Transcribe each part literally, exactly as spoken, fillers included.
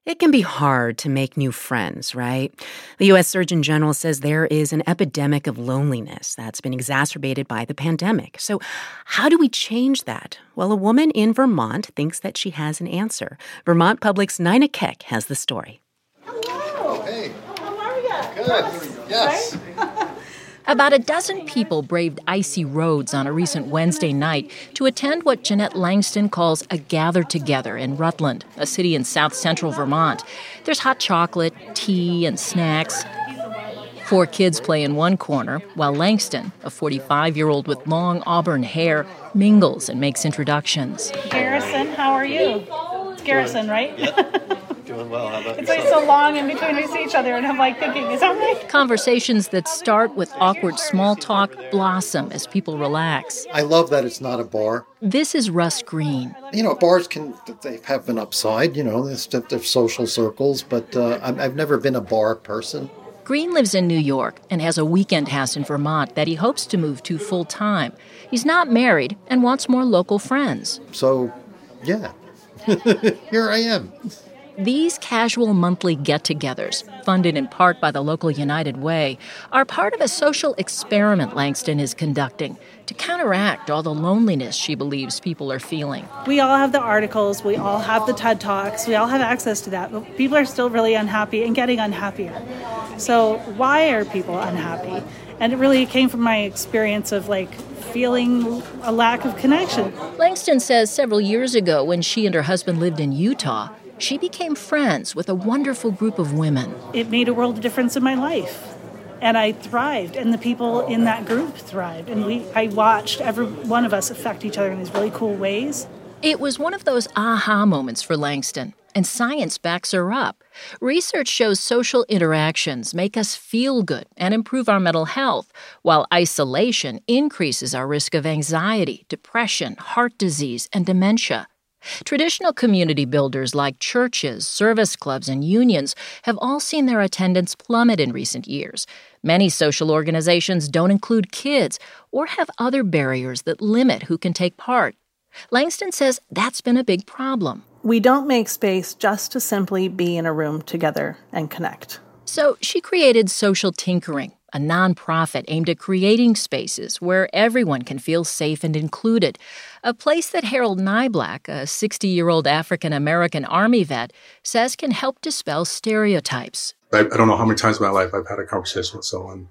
It can be hard to make new friends, right? The U S Surgeon General says there is an epidemic of loneliness that's been exacerbated by the pandemic. So how do we change that? Well, a woman in Vermont thinks that she has an answer. Vermont Public's Nina Keck has the story. Hello. Hey. How are you? Good. Yes. Right? About a dozen people braved icy roads on a recent Wednesday night to attend what Jeanette Langston calls a gather-together in Rutland, a city in south-central Vermont. There's hot chocolate, tea, and snacks. Four kids play in one corner, while Langston, a forty-five-year-old with long auburn hair, mingles and makes introductions. Garrison, how are you? It's Garrison, right? Yep. Doing well. How about It's like so long in between we see each other, and I'm like thinking, is that right? Conversations that start with awkward small talk blossom as people relax. I love that it's not a bar. This is Russ Green. You know, bars can, they have an upside, you know, there's, there's social circles, but uh, I've never been a bar person. Green lives in New York and has a weekend house in Vermont that he hopes to move to full-time. He's not married and wants more local friends. So, yeah, here I am. These casual monthly get-togethers, funded in part by the local United Way, are part of a social experiment Langston is conducting to counteract all the loneliness she believes people are feeling. We all have the articles, we all have the TED Talks, we all have access to that, but people are still really unhappy and getting unhappier. So why are people unhappy? And it really came from my experience of like feeling a lack of connection. Langston says several years ago when she and her husband lived in Utah, she became friends with a wonderful group of women. It made a world of difference in my life. And I thrived, and the people in that group thrived. And we, I watched every one of us affect each other in these really cool ways. It was one of those aha moments for Langston, and science backs her up. Research shows social interactions make us feel good and improve our mental health, while isolation increases our risk of anxiety, depression, heart disease, and dementia. Traditional community builders like churches, service clubs, and unions have all seen their attendance plummet in recent years. Many social organizations don't include kids or have other barriers that limit who can take part. Langston says that's been a big problem. We don't make space just to simply be in a room together and connect. So she created Social Tinkering, a nonprofit aimed at creating spaces where everyone can feel safe and included, a place that Harold Nyblack, a sixty-year-old African-American Army vet, says can help dispel stereotypes. I, I don't know how many times in my life I've had a conversation with someone,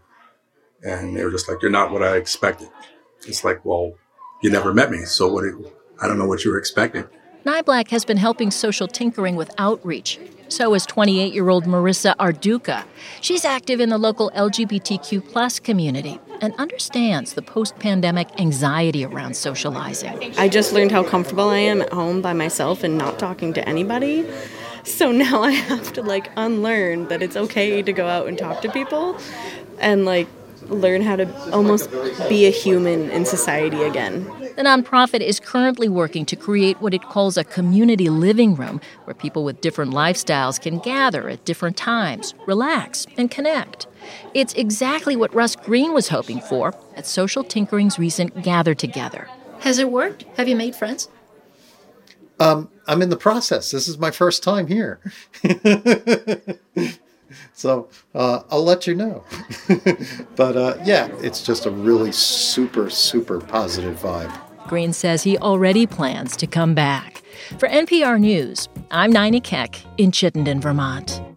and they were just like, "You're not what I expected." It's like, well, you never met me, so what? Do, I don't know what you were expecting. Nyblack has been helping Social Tinkering with outreach. So is twenty-eight-year-old Marissa Arduca. She's active in the local L G B T Q plus community and understands the post-pandemic anxiety around socializing. I just learned how comfortable I am at home by myself and not talking to anybody. So now I have to, like, unlearn that it's okay to go out and talk to people and, like, learn how to almost be a human in society again. The nonprofit is currently working to create what it calls a community living room where people with different lifestyles can gather at different times, relax, and connect. It's exactly what Russ Green was hoping for at Social Tinkering's recent Gather Together. Has it worked? Have you made friends? Um, I'm in the process. This is my first time here. So uh, I'll let you know. But uh, yeah, it's just a really super, super positive vibe. Green says he already plans to come back. For N P R News, I'm Nina Keck in Chittenden, Vermont.